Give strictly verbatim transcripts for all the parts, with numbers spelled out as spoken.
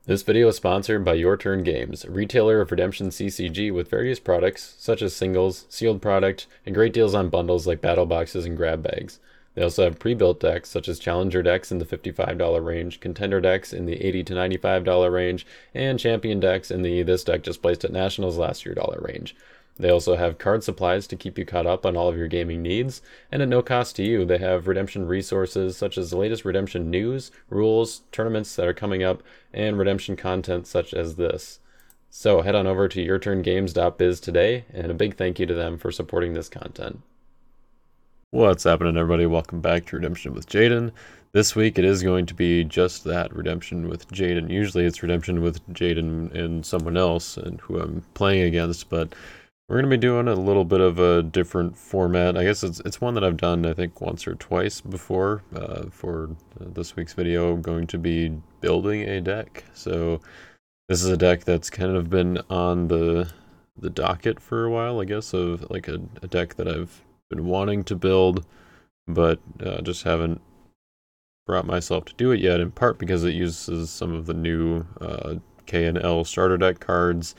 This video is sponsored by Your Turn Games, a retailer of Redemption C C G with various products, such as singles, sealed product, and great deals on bundles like battle boxes and grab bags. They also have pre-built decks, such as Challenger decks in the fifty-five dollars range, Contender decks in the eighty to ninety-five dollars range, and Champion decks in the this deck just placed at Nationals last year dollar range. They also have card supplies to keep you caught up on all of your gaming needs, and at no cost to you, they have Redemption resources such as the latest Redemption news, rules, tournaments that are coming up, and Redemption content such as this. So head on over to your turn games dot biz today, and a big thank you to them for supporting this content. What's happening, everybody? Welcome back to Redemption with Jaden. This week it is going to be just that, Redemption with Jaden. Usually it's Redemption with Jaden and someone else and who I'm playing against, but we're going to be doing a little bit of a different format. I guess it's it's one that I've done, I think, once or twice before. Uh, for this week's video, I'm going to be building a deck. So this is a deck that's kind of been on the the docket for a while, I guess, of like a, a deck that I've been wanting to build, but uh, just haven't brought myself to do it yet, in part because it uses some of the new uh, K and L starter deck cards,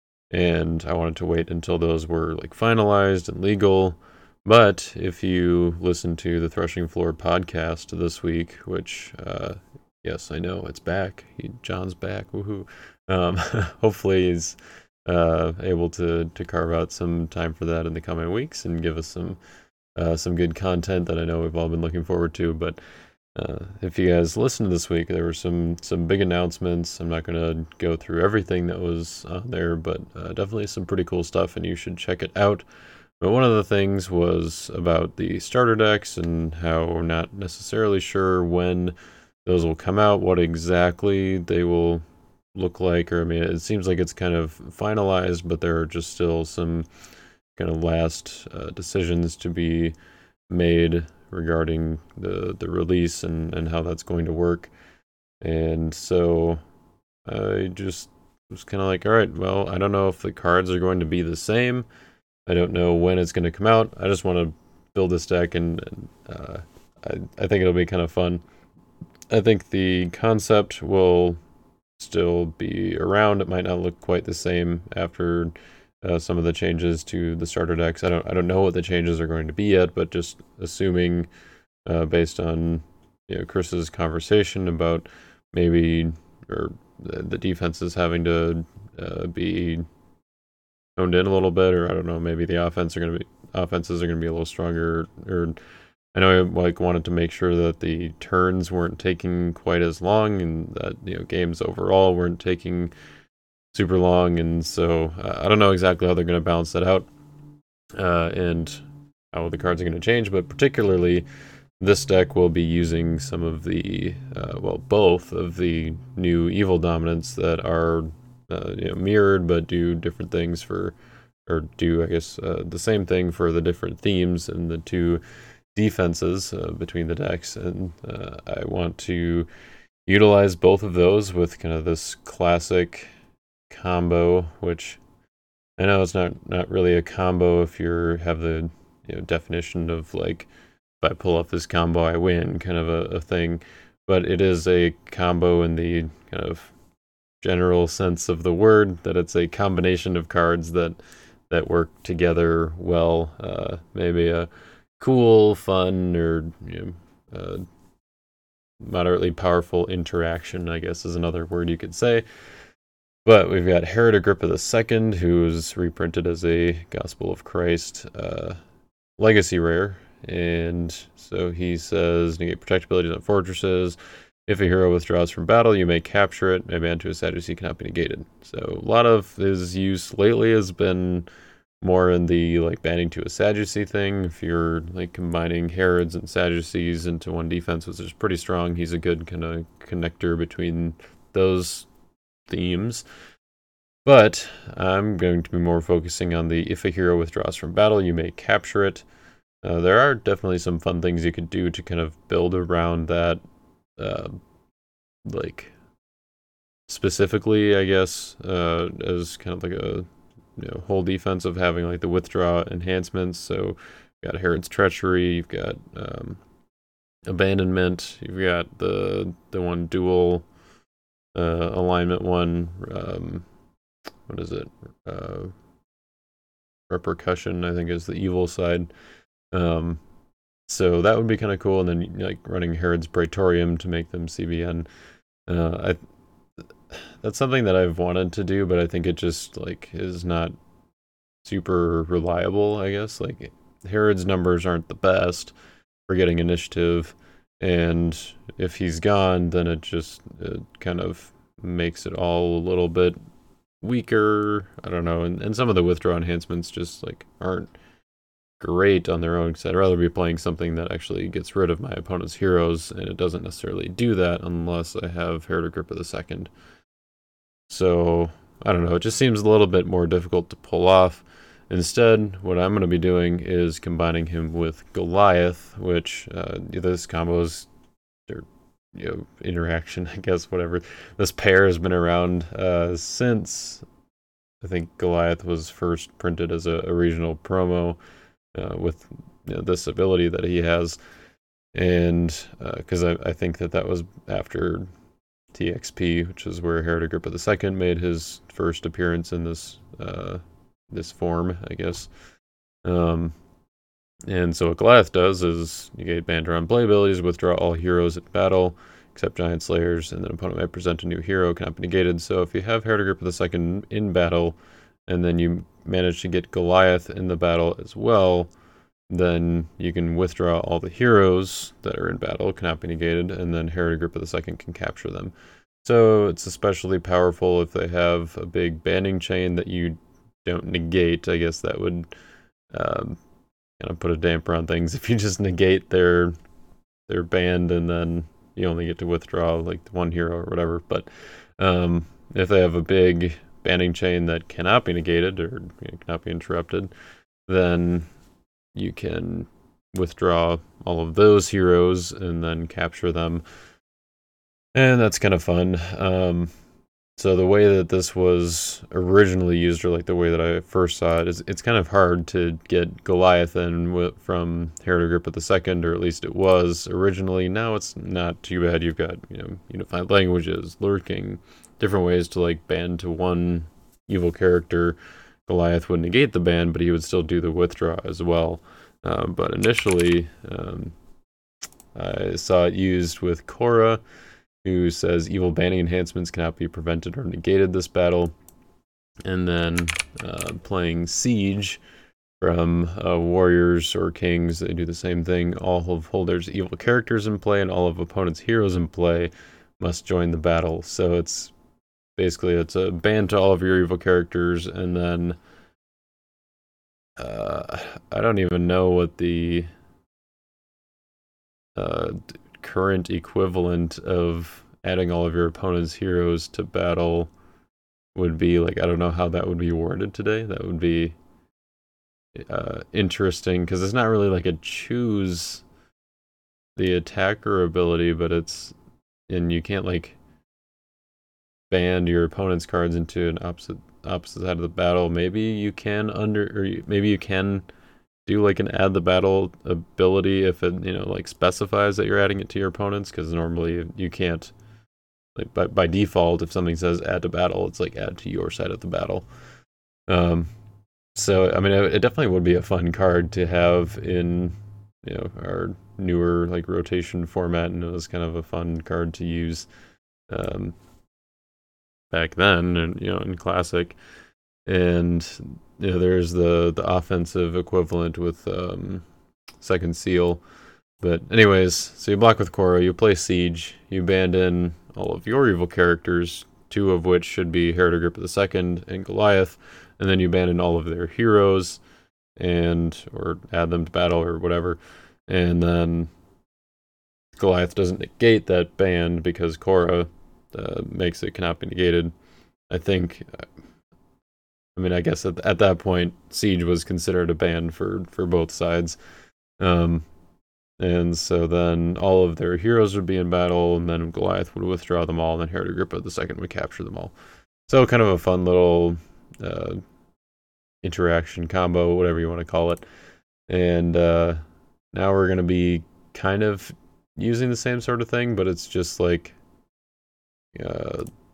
and I wanted to wait until those were like finalized and legal. But if you listen to the Threshing Floor podcast this week, which uh, yes, I know it's back. He, John's back. Woohoo! Um, hopefully he's uh, able to to carve out some time for that in the coming weeks and give us some uh, some good content that I know we've all been looking forward to. But Uh, if you guys listened this week, there were some some big announcements. I'm not going to go through everything that was on there, but uh, definitely some pretty cool stuff, and you should check it out. But one of the things was about the starter decks and how we're not necessarily sure when those will come out, what exactly they will look like. Or I mean, it seems like it's kind of finalized, but there are just still some kind of last uh, decisions to be made regarding the the release and and how that's going to work. And so I just was kind of like, all right, well, I don't know if the cards are going to be the same. I don't know when it's going to come out. I just want to build this deck, and, and uh, I, I think it'll be kind of fun. I think the concept will still be around. It might not look quite the same after uh, some of the changes to the starter decks. I don't I don't know what the changes are going to be yet, but just assuming uh, based on you know Chris's conversation about maybe or the, the defenses having to uh, be honed in a little bit, or I don't know, maybe the offense are going to be offenses are going to be a little stronger. Or I know I like wanted to make sure that the turns weren't taking quite as long, and that you know games overall weren't taking super long, and so uh, I don't know exactly how they're going to balance that out, uh, and how the cards are going to change. But particularly, this deck will be using some of the, uh, well, both of the new evil dominants that are uh, you know, mirrored but do different things for, or do I guess uh, the same thing for the different themes and the two defenses uh, between the decks, and uh, I want to utilize both of those with kind of this classic combo, which I know it's not not really a combo if you have the you know definition of like if I pull off this combo I win kind of a, a thing, but it is a combo in the kind of general sense of the word, that it's a combination of cards that that work together well. Uh, maybe a cool, fun, or you know, uh, moderately powerful interaction, I guess is another word you could say. But we've got Herod Agrippa the Second, who's reprinted as a Gospel of Christ uh, legacy rare. And so he says, negate protect abilities on fortresses. If a hero withdraws from battle, you may capture it. May ban to a Sadducee cannot be negated. So a lot of his use lately has been more in the like banning to a Sadducee thing. If you're like combining Herods and Sadducees into one defense, which is pretty strong, he's a good kind of connector between those themes. But I'm going to be more focusing on the if a hero withdraws from battle, you may capture it. Uh, there are definitely some fun things you could do to kind of build around that, uh, like specifically, I guess, uh, as kind of like a you know whole defense of having like the withdraw enhancements. So you've got Herod's Treachery, you've got um, Abandonment, you've got the the one dual uh, alignment one. Um, what is it? Uh, repercussion, I think, is the evil side. Um, so that would be kind of cool. And then like running Herod's Praetorium to make them C B N. Uh, I that's something that I've wanted to do, but I think it just like is not super reliable. I guess like Herod's numbers aren't the best for getting initiative, and if he's gone, then it just it kind of makes it all a little bit weaker. I don't know, and, and some of the withdraw enhancements just like aren't great on their own, because I'd rather be playing something that actually gets rid of my opponent's heroes, and it doesn't necessarily do that unless I have Herod Agrippa the Second. So I don't know, it just seems a little bit more difficult to pull off. Instead, what I'm going to be doing is combining him with Goliath, which uh, this combo is, or you know, interaction, I guess, whatever. This pair has been around uh, since I think Goliath was first printed as a, a regional promo uh, with you know, this ability that he has, and because uh, I, I think that that was after T X P, which is where Herod Agrippa the Second made his first appearance in this uh, this form, I guess. Um, and so what Goliath does is negate Banderon play abilities, withdraw all heroes at battle, except Giant Slayers, and then opponent may present a new hero, cannot be negated. So if you have Herod Agrippa the Second in battle, and then you manage to get Goliath in the battle as well, then you can withdraw all the heroes that are in battle, cannot be negated, and then Herod Agrippa the Second can capture them. So it's especially powerful if they have a big banding chain that you don't negate. I guess that would um, kind of put a damper on things if you just negate their their band and then you only get to withdraw like one hero or whatever. But um, if they have a big banding chain that cannot be negated or you know, cannot be interrupted, then you can withdraw all of those heroes and then capture them. And that's kind of fun. Um, so the way that this was originally used, or like the way that I first saw it, is it's kind of hard to get Goliath in from Herod Agrippa the Second, or at least it was originally. Now it's not too bad. You've got, you know, unified languages, lurking, different ways to like ban to one evil character. Goliath would negate the ban, but he would still do the withdraw as well. Um, but initially, um, I saw it used with Korra, who says evil banning enhancements cannot be prevented or negated this battle. And then uh, playing Siege from uh, Warriors or Kings, they do the same thing. All of Holder's evil characters in play and all of opponent's heroes in play must join the battle. So it's basically it's a ban to all of your evil characters, and then uh, I don't even know what the uh, current equivalent of adding all of your opponent's heroes to battle would be. Like, I don't know how that would be worded today. That would be uh, interesting, because it's not really like a choose the attacker ability, but it's, and you can't like band your opponent's cards into an opposite opposite side of the battle. Maybe you can under, or maybe you can do like an add the battle ability if it, you know, like specifies that you're adding it to your opponents, because normally you can't, like by, by default, if something says add to battle, it's like add to your side of the battle. Um, so I mean, it, it definitely would be a fun card to have in, you know, our newer like rotation format, and it was kind of a fun card to use um, back then, and you know, in Classic. And you know, there's the the offensive equivalent with um, Second Seal. But anyways, so you block with Korra, you play Siege, you band in all of your evil characters, two of which should be Herod Agrippa the Second and Goliath, and then you band in all of their heroes, and or add them to battle or whatever, and then Goliath doesn't negate that band because Korra uh, makes it cannot be negated. I think. I mean, I guess at, at that point, Siege was considered a ban for, for both sides. Um, and so then all of their heroes would be in battle, and then Goliath would withdraw them all, and then Herod Agrippa the Second would capture them all. So kind of a fun little uh, interaction combo, whatever you want to call it. And uh, now we're going to be kind of using the same sort of thing, but it's just like uh,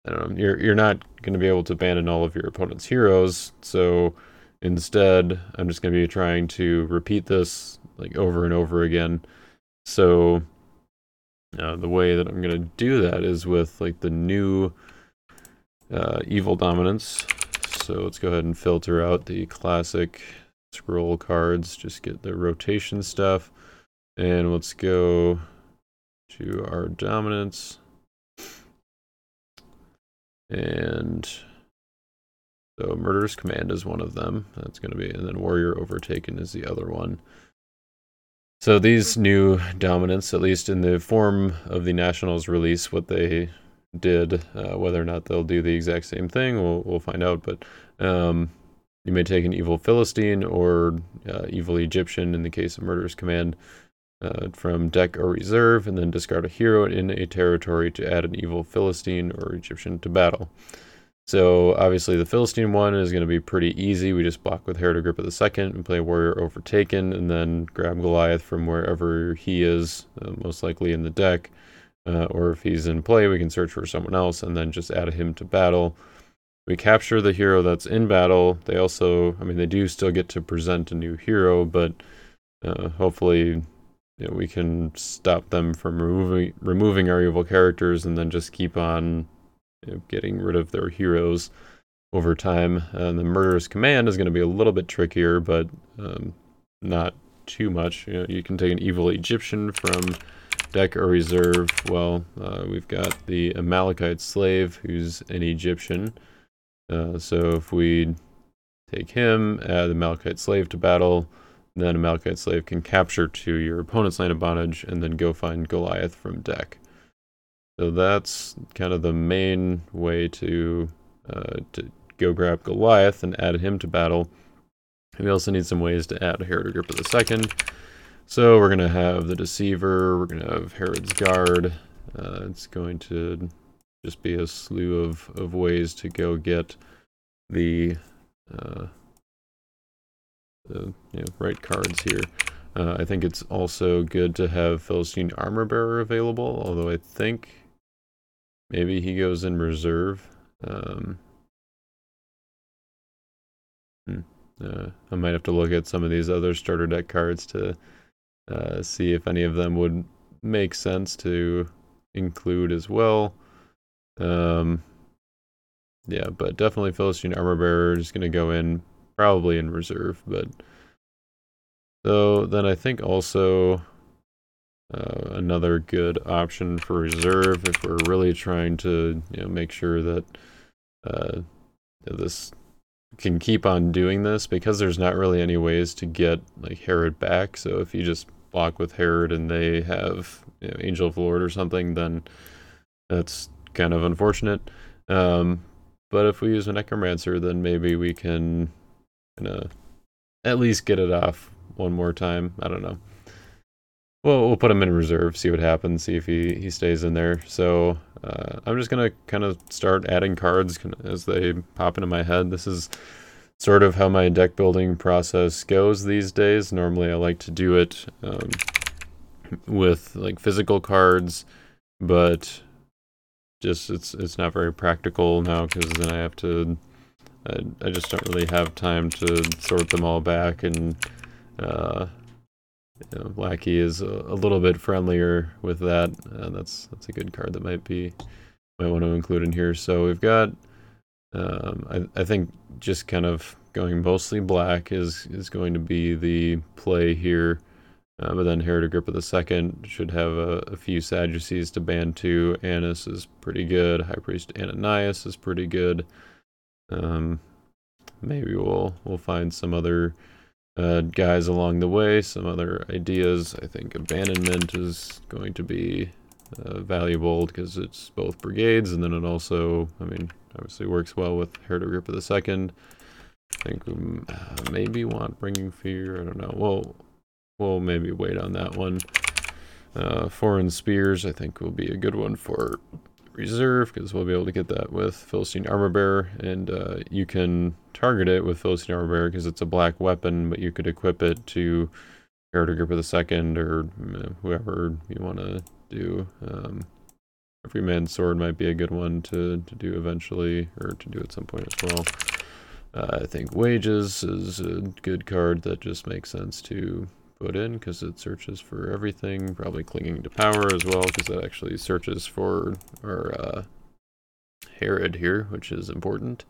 I don't know, you're you're not going to be able to abandon all of your opponent's heroes. So instead, I'm just going to be trying to repeat this like over and over again. So uh, the way that I'm going to do that is with like the new uh, evil dominance. So let's go ahead and filter out the classic scroll cards, just get the rotation stuff, and let's go to our dominance. And so Murderous Command is one of them. That's going to be, and then Warrior Overtaken is the other one. So these new dominants, at least in the form of the Nationals release, what they did, uh, whether or not they'll do the exact same thing, we'll, we'll find out. But um, you may take an Evil Philistine or uh, Evil Egyptian in the case of Murderous Command uh, from deck or reserve, and then discard a hero in a territory to add an Evil Philistine or Egyptian to battle. So obviously the Philistine one is going to be pretty easy. We just block with Herod Agrippa the Second and play Warrior Overtaken, and then grab Goliath from wherever he is, uh, most likely in the deck. Uh, or if he's in play, we can search for someone else and then just add him to battle. We capture the hero that's in battle. They also, I mean, they do still get to present a new hero, but uh, hopefully you know, we can stop them from removing, removing our evil characters and then just keep on you know, getting rid of their heroes over time. And the Murderous Command is going to be a little bit trickier, but um, not too much. You know, you can take an Evil Egyptian from deck or reserve. Well, uh, we've got the Amalekite Slave, who's an Egyptian. Uh, so if we take him, add the Amalekite Slave to battle, then Amalekite Slave can capture to your opponent's land of bondage, and then go find Goliath from deck. So that's kind of the main way to uh, to go grab Goliath and add him to battle. We also need some ways to add Herod Agrippa the Second. So we're going to have the Deceiver, we're going to have Herod's Guard. Uh, it's going to just be a slew of, of ways to go get the, uh, the you know, right cards here. Uh, I think it's also good to have Philistine Armor Bearer available, although I think maybe he goes in reserve. Um, hmm, uh, I might have to look at some of these other starter deck cards to uh, see if any of them would make sense to include as well. Um, yeah, but definitely Philistine Armor Bearer is going to go in probably in reserve. But so then I think also uh, another good option for reserve if we're really trying to you know make sure that uh, this can keep on doing this, because there's not really any ways to get like Herod back. So if you just block with Herod and they have you know, Angel of the Lord or something, then that's kind of unfortunate. Um, but if we use a Necromancer, then maybe we can uh, at least get it off one more time. I don't know. Well, we'll put him in reserve, see what happens, see if he, he stays in there. So uh, I'm just going to kind of start adding cards as they pop into my head. This is sort of how my deck building process goes these days. Normally I like to do it um, with like physical cards, but just it's it's not very practical now, because then I have to I, I just don't really have time to sort them all back. And uh, you know, Lackey is a, a little bit friendlier with that. Uh, that's that's a good card that might be might want to include in here. So we've got um, I I think just kind of going mostly black is is going to be the play here. Uh, but then Herod Agrippa the Second should have a, a few Sadducees to ban to. Annas is pretty good. High Priest Ananias is pretty good. Um, maybe we'll we'll find some other uh, guys along the way, some other ideas. I think Abandonment is going to be uh, valuable because it's both brigades, and then it also, I mean, obviously works well with Herod Agrippa the Second. I think we uh, maybe want Bringing Fear. I don't know. Well. We'll maybe wait on that one. Uh, Foreign Spears, I think, will be a good one for reserve, because we'll be able to get that with Philistine Armor Bearer, and uh, you can target it with Philistine Armor Bearer because it's a black weapon, but you could equip it to Herod Agrippa the Second or uh, whoever you want to do. Um, Everyman Sword might be a good one to, to do eventually, or to do at some point as well. Uh, I think Wages is a good card that just makes sense to put in because it searches for everything. Probably Clinging to Power as well because that actually searches for our uh, Herod here, which is important.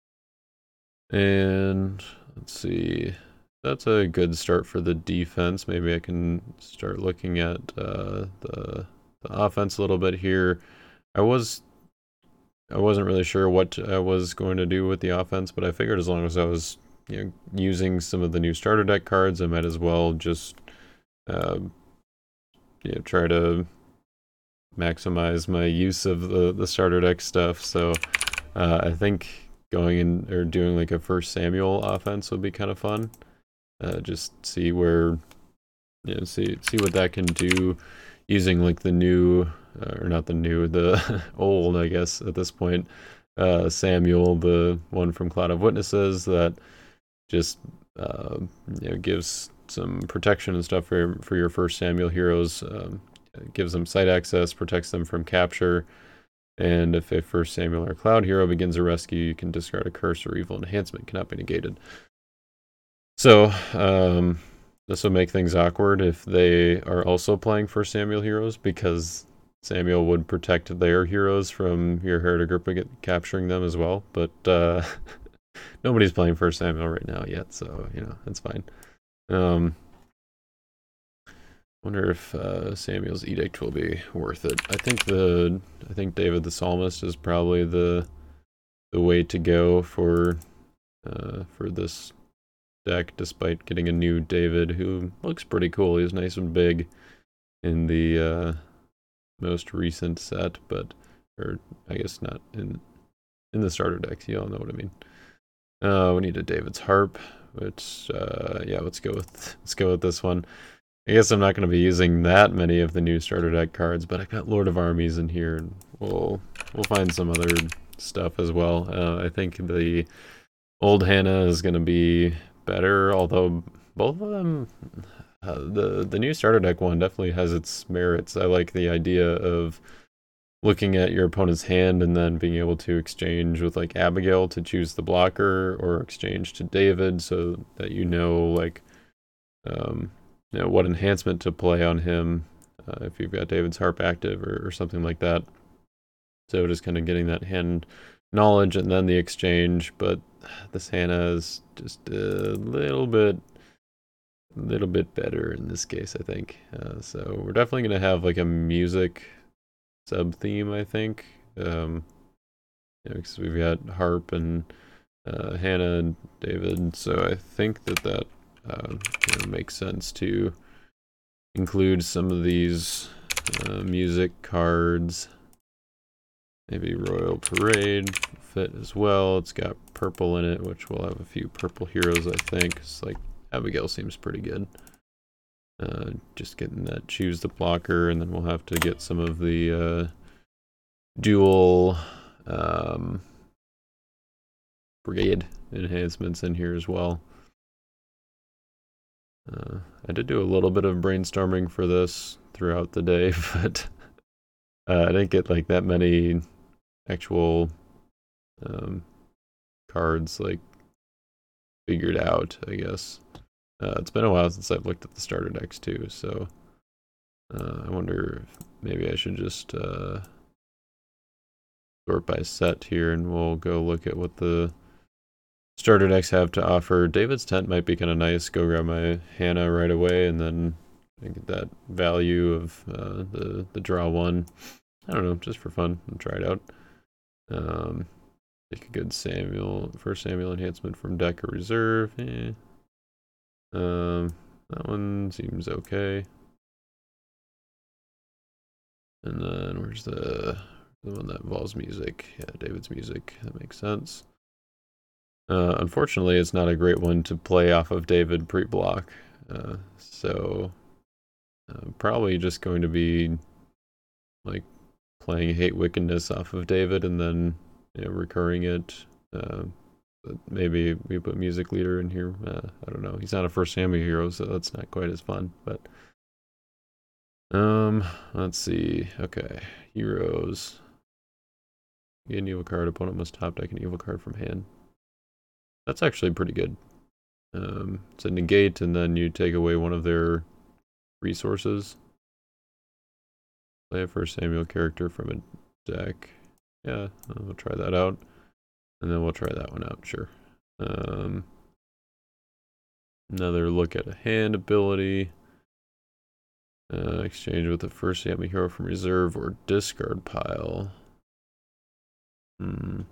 And let's see, that's a good start for the defense. Maybe I can start looking at uh, the the offense a little bit here. I was I wasn't really sure what I was going to do with the offense, but I figured as long as I was, you know, using some of the new starter deck cards, I might as well just uh, you know, try to maximize my use of the the starter deck stuff. So uh, I think going in or doing like a first Samuel offense would be kind of fun. Uh, just see where, you know, see see what that can do using like the new, uh, or not the new, the old, I guess at this point, uh, Samuel, the one from Cloud of Witnesses that just uh, you know, gives some protection and stuff for for your first Samuel heroes. Um, it gives them site access, protects them from capture, and if a first Samuel or Cloud hero begins a rescue, you can discard a curse or evil enhancement, cannot be negated. So, um, this will make things awkward if they are also playing for Samuel heroes, because Samuel would protect their heroes from your Herod Agrippa capturing them as well. But uh, nobody's playing for Samuel right now yet, so you know that's fine. Um, wonder if uh, Samuel's Edict will be worth it. I think the I think David the Psalmist is probably the the way to go for uh, for this deck, despite getting a new David who looks pretty cool. He's nice and big in the uh, most recent set, but or I guess not in in the starter decks. You all know what I mean. Uh, we need a David's Harp, which uh, yeah, let's go with let's go with this one. I guess I'm not going to be using that many of the new starter deck cards, but I've got Lord of Armies in here, and we'll we'll find some other stuff as well. Uh, I think the old Hannah is going to be better, although both of them, uh, the the new starter deck one definitely has its merits. I like the idea of looking at your opponent's hand and then being able to exchange with like Abigail to choose the blocker, or exchange to David so that you know like um, you know what enhancement to play on him uh, if you've got David's Harp active or, or something like that. So just kind of getting that hand knowledge and then the exchange, but this Hannah is just a little bit a little bit better in this case, I think. Uh, so we're definitely going to have like a music sub theme, I think. Um, yeah, because we've got Harp and uh, Hannah and David, so I think that that uh, you know, makes sense to include some of these uh, music cards. Maybe Royal Parade fit as well. It's got purple in it, which will have a few purple heroes, I think. It's like Abigail seems pretty good. Uh, just getting that choose the blocker, and then we'll have to get some of the uh, dual um, brigade enhancements in here as well. Uh, I did do a little bit of brainstorming for this throughout the day, but uh, I didn't get like that many actual um, cards like figured out, I guess. Uh, it's been a while since I've looked at the starter decks too, so uh, I wonder if maybe I should just uh, sort by set here, and we'll go look at what the starter decks have to offer. David's Tent might be kind of nice. Go grab my Hannah right away, and then get that value of uh, the the draw one. I don't know, just for fun, and try it out. Um, take a good Samuel, first Samuel enhancement from deck or reserve. Eh. Um, that one seems okay. And then where's the the one that involves music? Yeah, David's music. That makes sense. Uh, unfortunately, it's not a great one to play off of David pre-block. Uh, so uh, probably just going to be like playing Hate Wickedness off of David and then you know, recurring it. Uh, but maybe we put Music Leader in here. Uh, I don't know. He's not a first Samuel hero, so that's not quite as fun. But Um, let's see. Okay, heroes. Get an evil card. Opponent must top deck an evil card from hand. That's actually pretty good. Um, it's a negate, and then you take away one of their resources. Play a first Samuel character from a deck. Yeah, we'll try that out. And then we'll try that one out, sure. Um, another look at a hand ability. Uh, exchange with the first Samuel hero from reserve or discard pile. Hmm.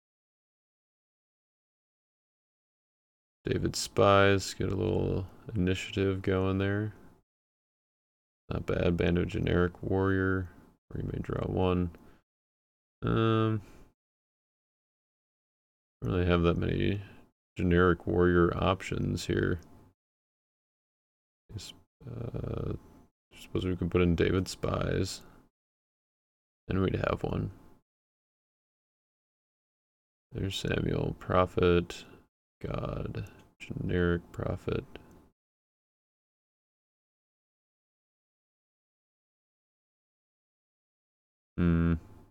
David Spies, get a little initiative going there. Not bad. Bando Generic Warrior, or you may draw one. Um, don't really have that many generic warrior options here. Uh, suppose we could put in David Spies, and we'd have one. There's Samuel, Prophet, God, generic Prophet. Hmm.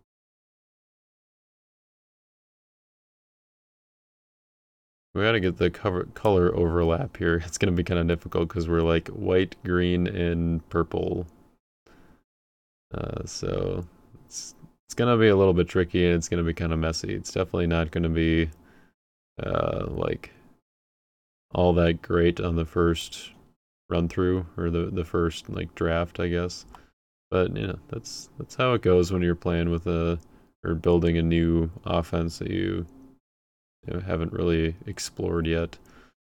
We gotta get the cover color overlap here. It's gonna be kind of difficult because we're like white, green, and purple. Uh, so it's it's gonna be a little bit tricky and it's gonna be kind of messy. It's definitely not gonna be uh, like all that great on the first run through or the the first like draft, I guess. But you know that's that's how it goes when you're playing with a or building a new offense that you, you know, haven't really explored yet.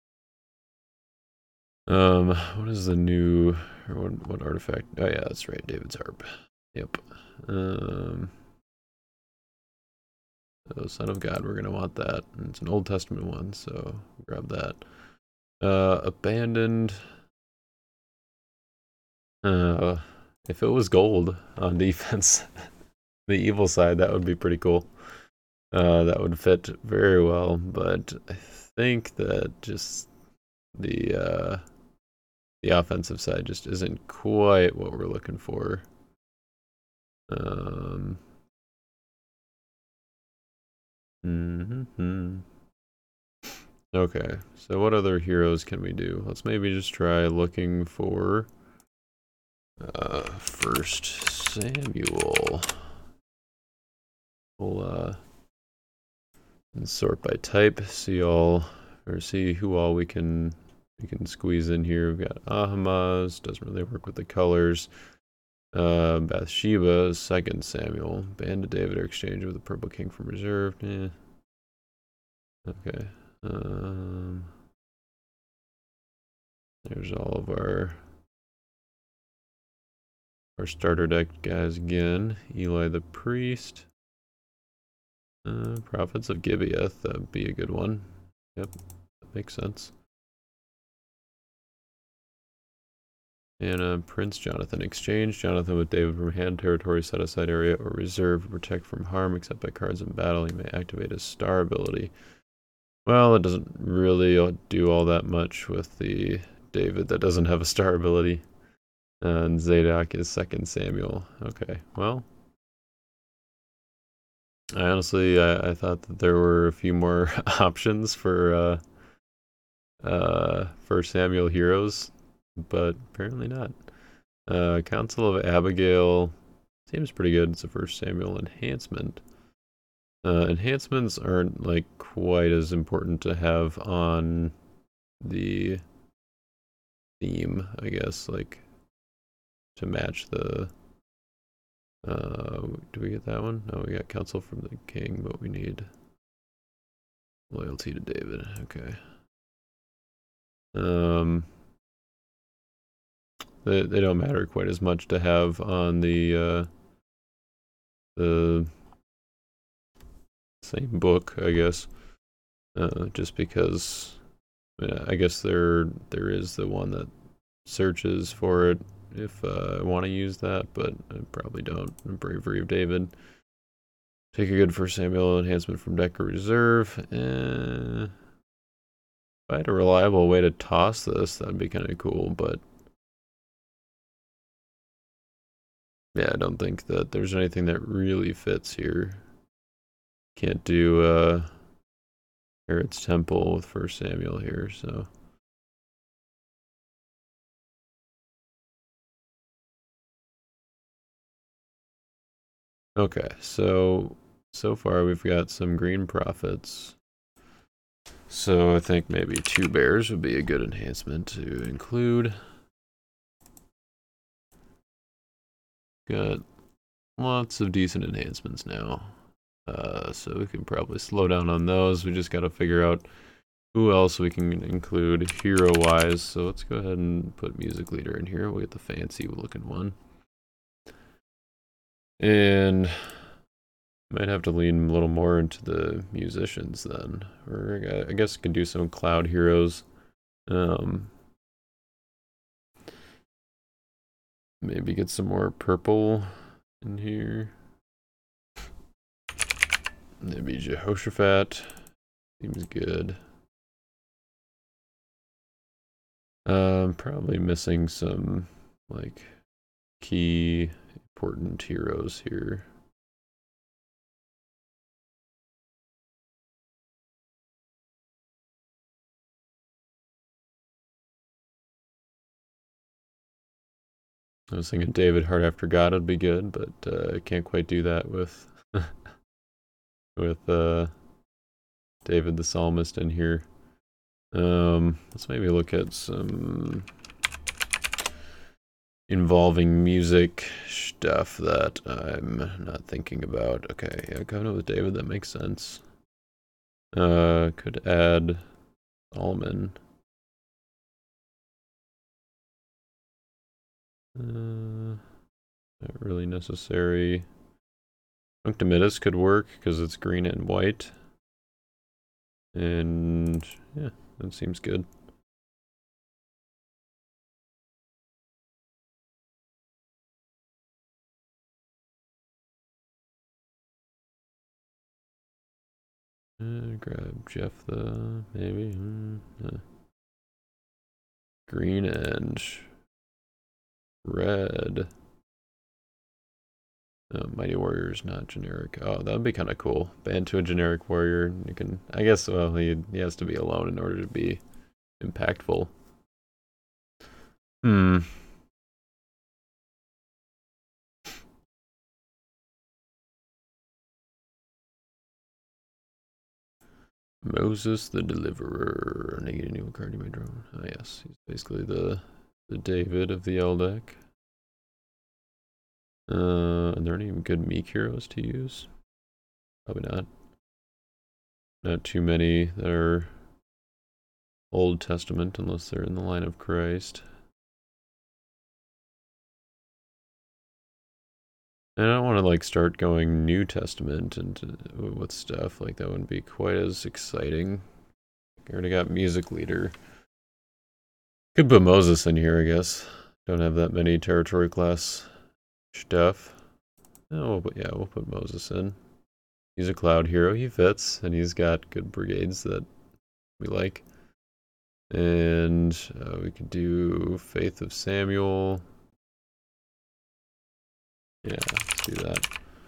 Um, what is the new, or what, what artifact? Oh yeah, that's right, David's Harp. Yep. Um, so Son of God, we're gonna want that. And it's an Old Testament one, so grab that. Uh, Abandoned. Uh, if it was gold on defense, the evil side, that would be pretty cool. Uh, that would fit very well, but I think that just the uh, the offensive side just isn't quite what we're looking for. Um, mm-hmm. Okay, so what other heroes can we do? Let's maybe just try looking for uh, First Samuel. We'll uh, sort by type, see all, or see who all we can we can squeeze in here. We've got Ahamaz, doesn't really work with the colors. Uh, Bathsheba, Second Samuel. Band of David are exchanged with the Purple King from Reserve. Eh. Okay. Um, there's all of our our starter deck guys again. Eli the Priest. Uh, Prophets of Gibeath, that'd be a good one. Yep, that makes sense. And uh, Prince Jonathan. Exchange Jonathan with David from hand, territory, set aside area, or reserve. Protect from harm except by cards in battle. You may activate his star ability. Well, it doesn't really do all that much with the David that doesn't have a star ability. And Zadok is Second Samuel. Okay, well. I honestly, I, I thought that there were a few more options for uh, uh, for Samuel heroes, but apparently not. Uh, Council of Abigail seems pretty good. It's a first Samuel enhancement. Uh, enhancements aren't like quite as important to have on the theme, I guess, like to match the. Uh, do we get that one? No, we got Council from the King, but we need loyalty to David. Okay. Um, they they don't matter quite as much to have on the uh, the same book, I guess. Uh, just because, yeah, I guess there there is the one that searches for it if uh, I want to use that, but I probably don't. Bravery of David. Take a good first Samuel enhancement from deck or reserve. Eh, if I had a reliable way to toss this, that'd be kind of cool, but Yeah, I don't think that there's anything that really fits here. Can't do uh Herod's Temple with First Samuel here, so. Okay, so so far we've got some green prophets. So I think maybe two bears would be a good enhancement to include. Got lots of decent enhancements now. Uh, so we can probably slow down on those. We just got to figure out who else we can include hero-wise. So let's go ahead and put music leader in here. We'll get the fancy looking one. And might have to lean a little more into the musicians then. Or I guess we can do some cloud heroes. Um, maybe get some more purple in here. Maybe Jehoshaphat. Seems good. Um, probably missing some, like, key important heroes here. I was thinking David Hart After God would be good, but uh, I can't quite do that with with uh, David the Psalmist in here. Um, let's maybe look at some involving music stuff that I'm not thinking about. Okay, yeah, Covenant with David, that makes sense. Uh, could add Solomon. Uh, not really necessary. Punctimitus could work because it's green and white. And yeah, that seems good. Uh, grab Jephthah, maybe. Mm, uh. Green and red. Uh, Mighty Warrior is not generic. Oh, that would be kind of cool. Band to a generic warrior. You can, I guess, well, he, he has to be alone in order to be impactful. Hmm. Moses the Deliverer. Negate a new card you may draw. Ah, yes. He's basically the the David of the Eldek. Uh, are there any good meek heroes to use? Probably not. Not too many that are Old Testament unless they're in the line of Christ. And I don't want to like start going New Testament and with stuff like that wouldn't be quite as exciting. I already got music leader. Could put Moses in here, I guess. Don't have that many territory class stuff. Oh, but yeah, we'll put Moses in. He's a cloud hero. He fits, and he's got good brigades that we like. And uh, we could do Faith of Samuel. Yeah, let's do that.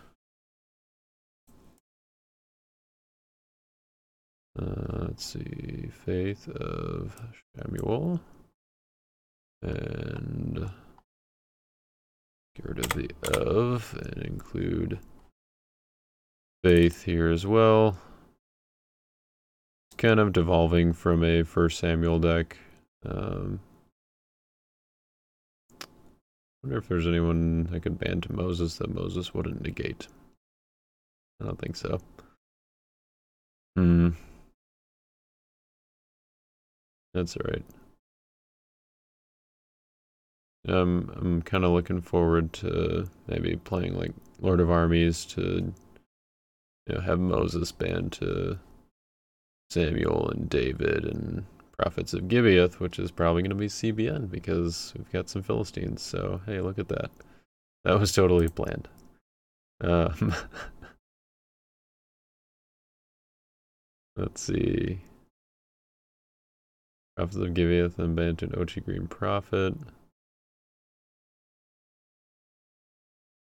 Uh, let's see, Faith of Samuel. And get rid of the of and include Faith here as well. It's kind of devolving from a First Samuel deck. Um, I wonder if there's anyone I could ban to Moses that Moses wouldn't negate. I don't think so. Hmm. That's alright. Um, I'm kind of looking forward to maybe playing like Lord of Armies to, you know, have Moses banned to Samuel and David and Prophets of Gibeath, which is probably going to be C B N because we've got some Philistines. So hey, look at that. That was totally planned. Um, let's see. Prophets of Gibeath and banned to an Ochi Green Prophet.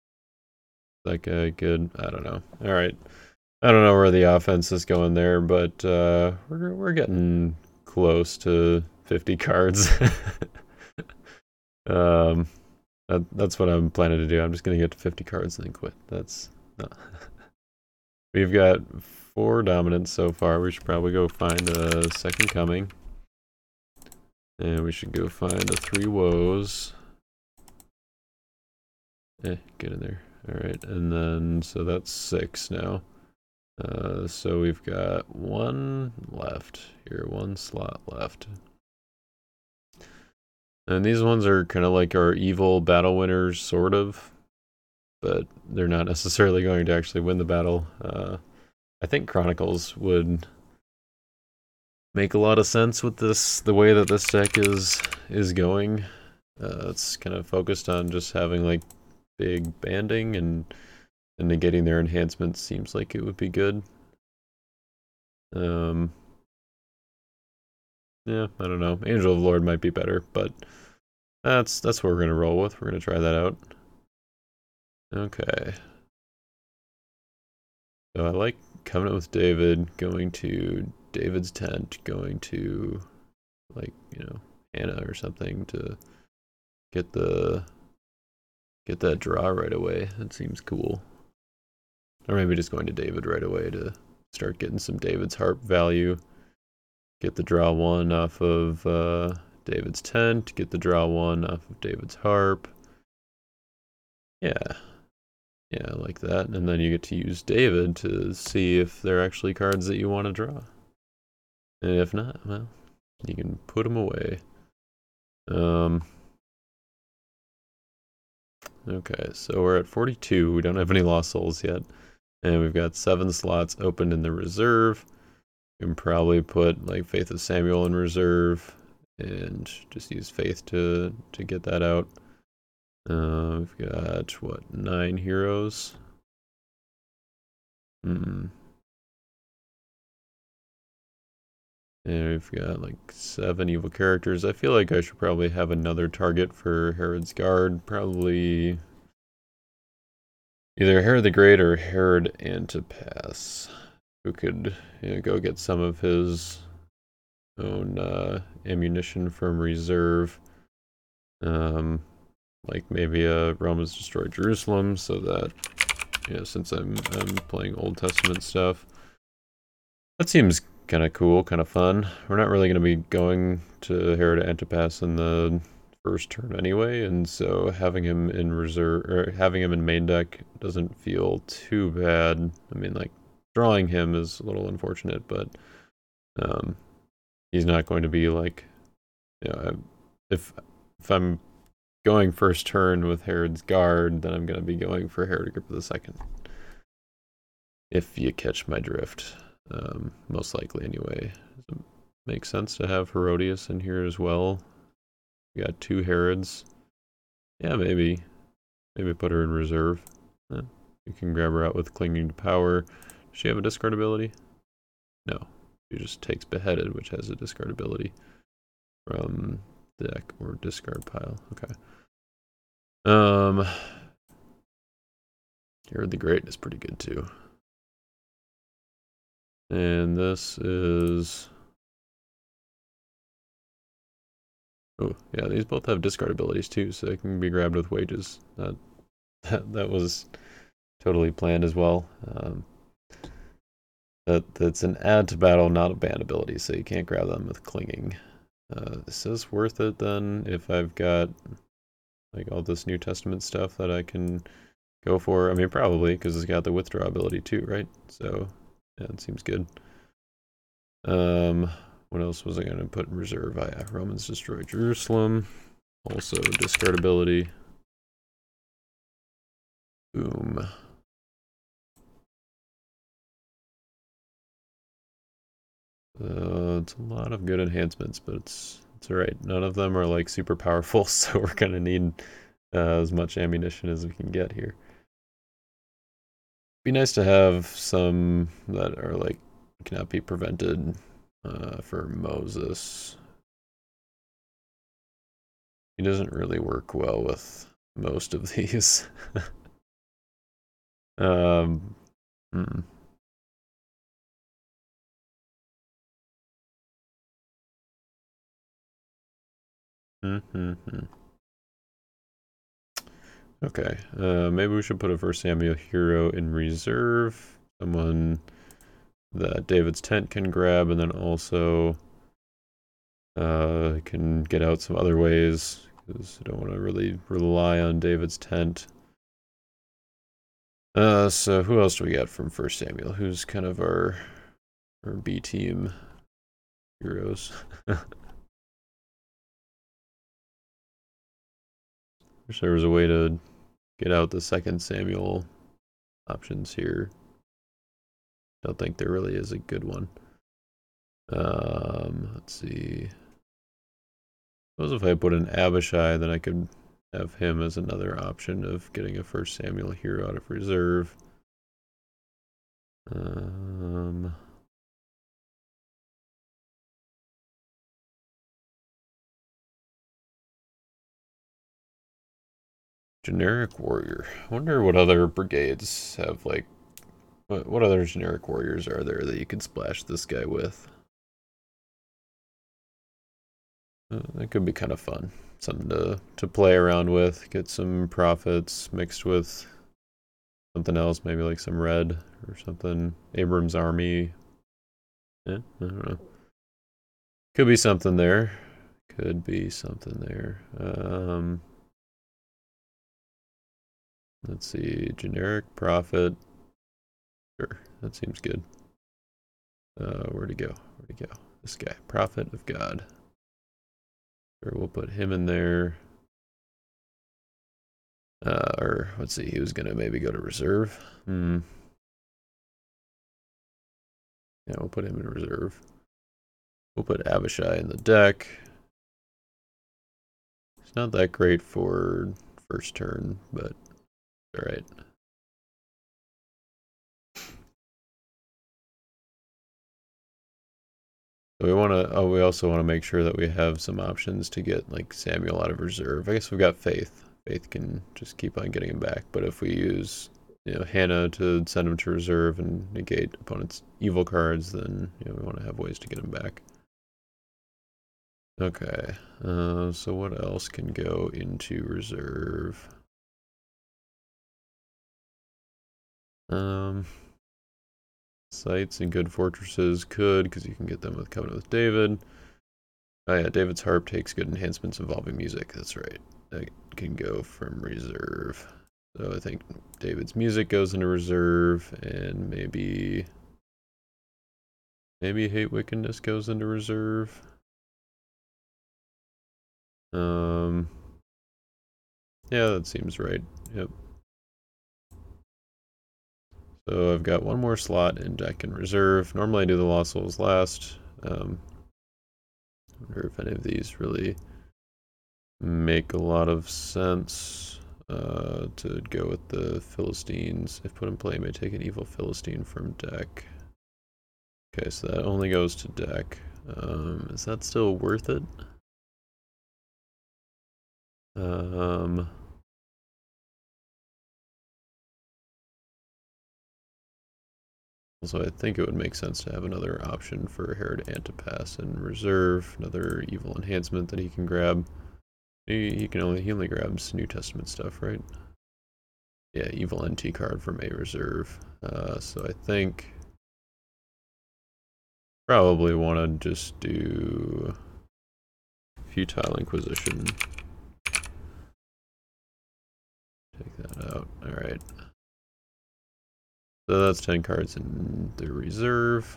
that guy good? I don't know. All right. I don't know where the offense is going there, but uh, we're we're getting close to fifty cards. um, that, that's what I'm planning to do. I'm just gonna get to fifty cards and then quit. That's no. We've got four dominants so far. We should probably go find a second coming, and we should go find a three woes. Eh, get in there. All right, and then so that's six now. Uh, so we've got one left here, one slot left. And these ones are kind of like our evil battle winners, sort of, but they're not necessarily going to actually win the battle. Uh, I think Chronicles would make a lot of sense with this, the way that this deck is is going. Uh, it's kind of focused on just having like big banding, and and negating their enhancements seems like it would be good. Um, yeah, I don't know. Angel of Lord might be better, but that's that's what we're gonna roll with. We're gonna try that out. Okay. So I like Covenant with David, going to David's tent, going to like, you know, Hannah or something to get the get that draw right away. That seems cool. Or maybe just going to David right away to start getting some David's harp value. Get the draw one off of uh, David's tent, get the draw one off of David's harp. Yeah. Yeah, I like that. And then you get to use David to see if they're actually cards that you want to draw. And if not, well, you can put them away. Um, okay, so we're at forty-two. We don't have any Lost Souls yet. And we've got seven slots open in the reserve. You can probably put like Faith of Samuel in reserve and just use Faith to, to get that out. Uh, we've got, what, nine heroes? Hmm. And we've got like seven evil characters. I feel like I should probably have another target for Herod's Guard. Probably either Herod the Great or Herod Antipas, who could, you know, go get some of his own uh, ammunition from reserve. Um, like maybe a Romans destroy Jerusalem, so that, you know, since I'm I'm playing Old Testament stuff, that seems kind of cool, kind of fun. We're not really going to be going to Herod Antipas in the first turn anyway, and so having him in reserve, or having him in main deck doesn't feel too bad. I mean, like, drawing him is a little unfortunate, but um, he's not going to be like, you know, if if I'm going first turn with Herod's Guard, then I'm going to be going for Herod Agrippa the Second. If you catch my drift. Um, most likely anyway. Does it make sense to have Herodias in here as well? We got two Herods. Yeah, maybe. Maybe put her in reserve. Eh, you can grab her out with Clinging to Power. Does she have a discard ability? No. She just takes Beheaded, which has a discard ability from deck or discard pile. Okay. Um, Herod the Great is pretty good too. And this is... Oh, yeah, these both have discard abilities too, so they can be grabbed with wages. That that, that was totally planned as well. Um, that That's an add to battle, not a ban ability, so you can't grab them with clinging. Uh, is this worth it then, if I've got like all this New Testament stuff that I can go for? I mean, probably, because it's got the withdraw ability too, right? So, yeah, it seems good. Um, what else was I going to put in reserve? I have Romans destroy Jerusalem. Also, discard ability. Boom. Uh, it's a lot of good enhancements, but it's it's alright. None of them are like super powerful, so we're gonna need uh, as much ammunition as we can get here. Be nice to have some that are like cannot be prevented. Uh, for Moses, he doesn't really work well with most of these. Um, hmm. Mm-hmm. Okay, uh, maybe we should put a first Samuel hero in reserve. Someone that David's tent can grab, and then also uh, can get out some other ways, because I don't want to really rely on David's tent. Uh, so who else do we got from First Samuel? Who's kind of our our B team heroes? Wish there was a way to get out the second Samuel options here. Don't think there really is a good one. Um, let's see. Suppose if I put in Abishai, then I could have him as another option of getting a First Samuel hero out of reserve. Um, generic warrior. I wonder what other brigades have, like, what, what other generic warriors are there that you could splash this guy with? Uh, that could be kind of fun. Something to, to play around with, get some profits mixed with something else, maybe like some red or something. Abram's army. Yeah, I don't know. Could be something there. Could be something there. Um, let's see. Generic profit. Sure, that seems good. Uh, where'd he go? Where'd he go? This guy. Prophet of God. Sure, we'll put him in there. Uh, or let's see. He was gonna maybe go to reserve. Hmm. Yeah, we'll put him in reserve. We'll put Abishai in the deck. It's not that great for first turn, but all right. So we want to. Oh, we also want to make sure that we have some options to get like Samuel out of reserve. I guess we've got Faith. Faith can just keep on getting him back. But if we use, you know, Hannah to send him to reserve and negate opponent's evil cards, then you know we want to have ways to get him back. Okay. Uh, so what else can go into reserve? Um, sites and good fortresses could, because you can get them with Covenant with David. Oh yeah, David's harp takes good enhancements involving music. That's right. That can go from reserve. So I think David's music goes into reserve, and maybe maybe Hate Wickedness goes into reserve. Um, yeah, that seems right. Yep. So I've got one more slot in deck and reserve. Normally I do the Lost Souls last. Um, I wonder if any of these really make a lot of sense. Uh, to go with the Philistines. If put in play, may take an evil Philistine from deck. Okay, so that only goes to deck. Um, is that still worth it? Um, also, I think it would make sense to have another option for Herod Antipas in reserve. Another evil enhancement that he can grab. He, he can only he only grabs New Testament stuff, right? Yeah, evil N T card from a reserve. Uh, so I think probably want to just do Futile Inquisition. Take that out. All right. So that's ten cards in the reserve.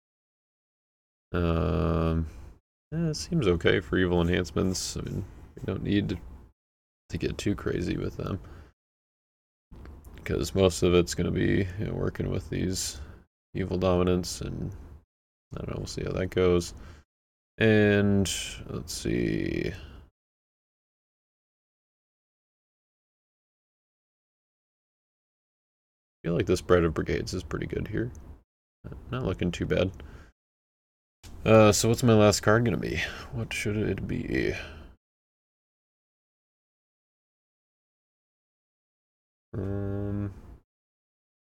Um, yeah, it seems okay for evil enhancements. I mean, we don't need to get too crazy with them, because most of it's going to be, you know, working with these evil dominants, and I don't know, we'll see how that goes. And let's see. I feel like the spread of brigades is pretty good here. Not looking too bad. Uh, so what's my last card gonna be? What should it be? Um,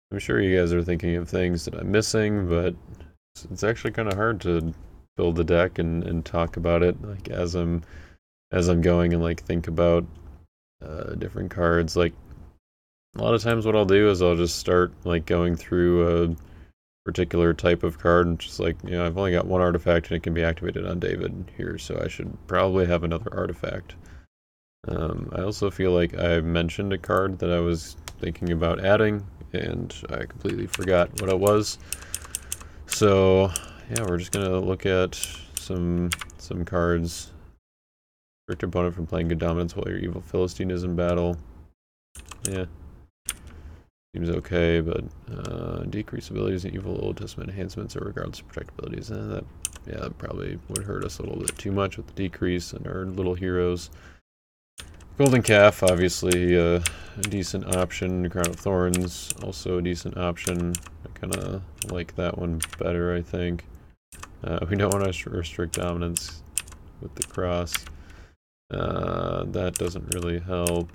I'm sure you guys are thinking of things that I'm missing, but it's, it's actually kind of hard to build the deck and, and talk about it like as I'm as I'm going and like think about uh, different cards. Like a lot of times, what I'll do is I'll just start like going through a particular type of card and just like, you know, I've only got one artifact and it can be activated on David here, so I should probably have another artifact. Um, I also feel like I mentioned a card that I was thinking about adding, and I completely forgot what it was. So, yeah, we're just gonna look at some some cards. Restrict opponent from playing good dominance while your evil Philistine is in battle. Yeah. Seems okay, but uh, decrease abilities and evil Old Testament enhancements or regardless of protect abilities. And that, yeah, that probably would hurt us a little bit too much with the decrease and our little heroes. Golden Calf, obviously uh, a decent option. Crown of Thorns, also a decent option. I kind of like that one better, I think. Uh, we don't want to restrict dominance with the cross. Uh, that doesn't really help.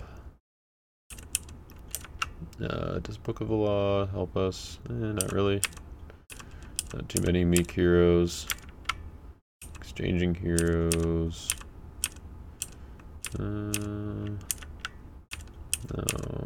Uh, does Book of the Law help us? Eh, not really. Not too many meek heroes. Exchanging heroes. Uh, no.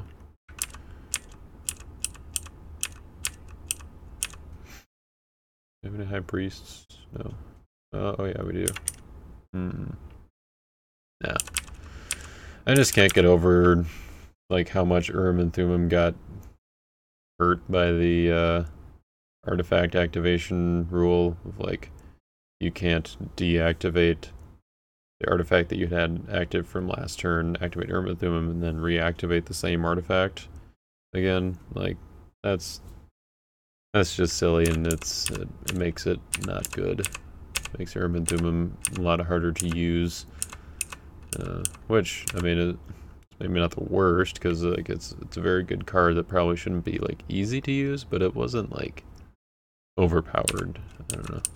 Do we have any high priests? No. Uh, oh yeah, we do. Hmm. Nah. I just can't get over like how much Urim and Thummim got hurt by the uh, artifact activation rule of like you can't deactivate the artifact that you had active from last turn, activate Urim and Thummim, and then reactivate the same artifact again. Like that's that's just silly, and it's it, it makes it not good. It makes Urim and Thummim a lot harder to use. Uh, which I mean, it, maybe not the worst, because like it's it's a very good card that probably shouldn't be like easy to use, but it wasn't like overpowered. I don't know.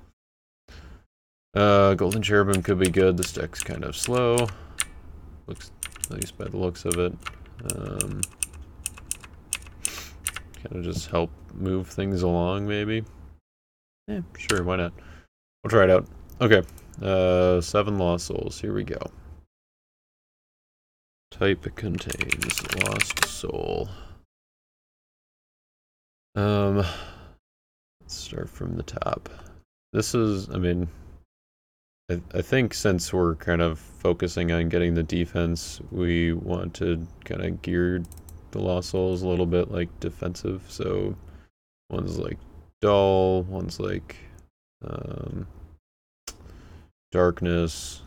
Uh, Golden Cherubim could be good. This deck's kind of slow. Looks, at least by the looks of it. Um, kind of just help move things along, maybe. Yeah, sure, why not? We'll try it out. Okay. Uh, seven Lost Souls. Here we go. Type contains Lost Soul. Um, let's start from the top. This is, I mean, I, I think since we're kind of focusing on getting the defense, we want to kind of gear the Lost Souls a little bit like defensive. So one's like dull, one's like um, darkness.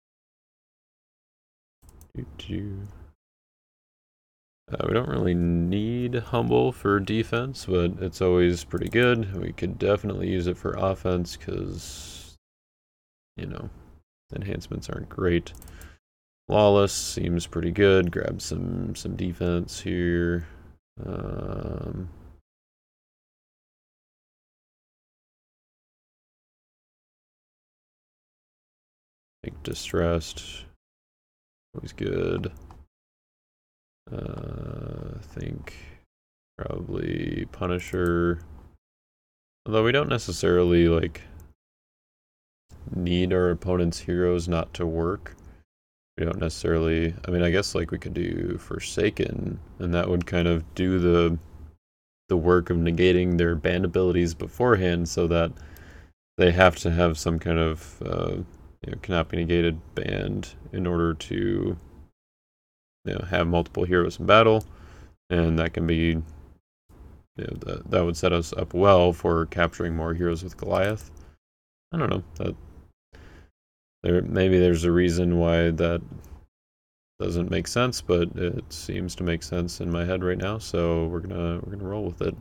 Uh, we don't really need Humble for defense, but it's always pretty good. We could definitely use it for offense because, you know, enhancements aren't great. Lawless seems pretty good. Grab some some defense here. Um, Make Distressed. Always good. Uh, I think probably Punisher. Although we don't necessarily like need our opponent's heroes not to work. We don't necessarily, I mean, I guess like we could do Forsaken, and that would kind of do the the work of negating their banned abilities beforehand, so that they have to have some kind of uh, you know, cannot be negated banned in order to, you know, have multiple heroes in battle, and that can be, you know, that that would set us up well for capturing more heroes with Goliath. I don't know, that there maybe there's a reason why that doesn't make sense, but it seems to make sense in my head right now, so we're gonna we're gonna roll with it.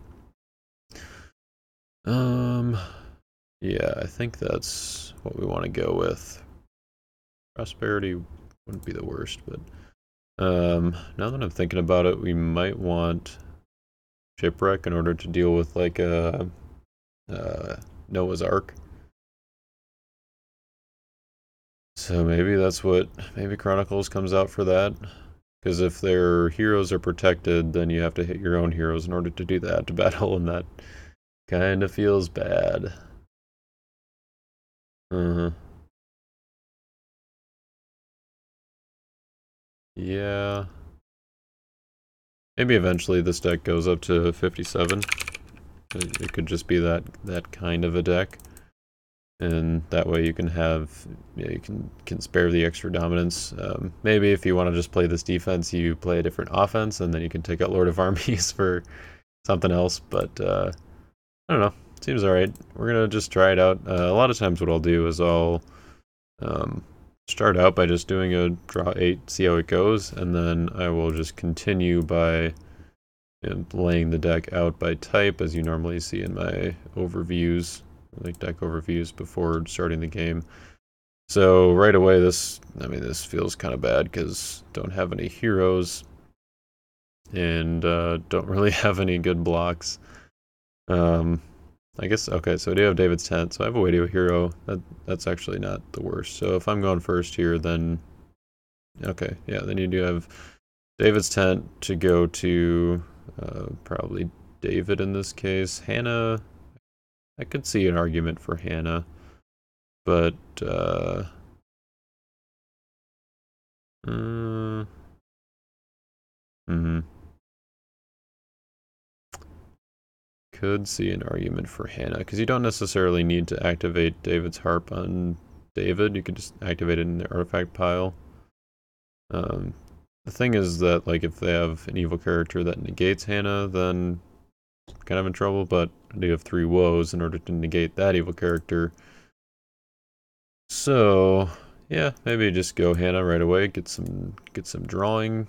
Um, yeah, I think that's what we want to go with. Prosperity wouldn't be the worst, but um, now that I'm thinking about it, we might want Shipwreck in order to deal with like a uh, Noah's Ark. So maybe that's what, maybe Chronicles comes out for that. Because if their heroes are protected, then you have to hit your own heroes in order to do that to battle, and that kind of feels bad. Uh-huh. Yeah. Maybe eventually this deck goes up to fifty-seven. It, it could just be that that kind of a deck. And that way you can have, yeah, you can, can spare the extra dominance. Um, maybe if you want to just play this defense, you play a different offense, and then you can take out Lord of Armies for something else. But uh, I don't know. Seems alright. We're gonna just try it out. Uh, a lot of times what I'll do is I'll um, start out by just doing a draw eight, see how it goes, and then I will just continue by, you know, laying the deck out by type, as you normally see in my overviews, like deck overviews before starting the game. So right away, this, I mean, this feels kind of bad because don't have any heroes and uh, don't really have any good blocks. Um, I guess, okay, so I do have David's Tent, so I have a way to a hero. That That's actually not the worst. So if I'm going first here, then, okay, yeah, then you do have David's Tent to go to uh, probably David in this case. Hannah, I could see an argument for Hannah, but uh, uh hmm could see an argument for Hannah because you don't necessarily need to activate David's Harp on David. You could just activate it in the artifact pile. Um, the thing is that, like, if they have an evil character that negates Hannah, then kind of in trouble. But they have three woes in order to negate that evil character. So yeah, maybe just go Hannah right away. Get some get some drawing.